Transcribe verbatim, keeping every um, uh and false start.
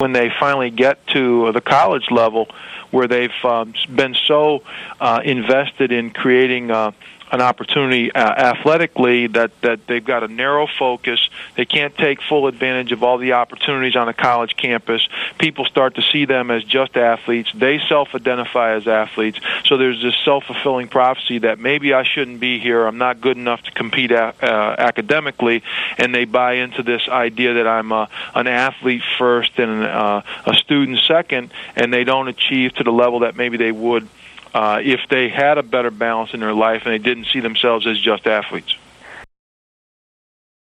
when they finally get to the college level, where they've um, been so uh, invested in creating uh, an opportunity uh, athletically that, that they've got a narrow focus. They can't take full advantage of all the opportunities on a college campus. People start to see them as just athletes. They self-identify as athletes. So there's this self-fulfilling prophecy that maybe I shouldn't be here. I'm not good enough to compete a- uh, academically. And they buy into this idea that I'm uh, an athlete first and uh, a student second, and they don't achieve to the level that maybe they would Uh, if they had a better balance in their life and they didn't see themselves as just athletes.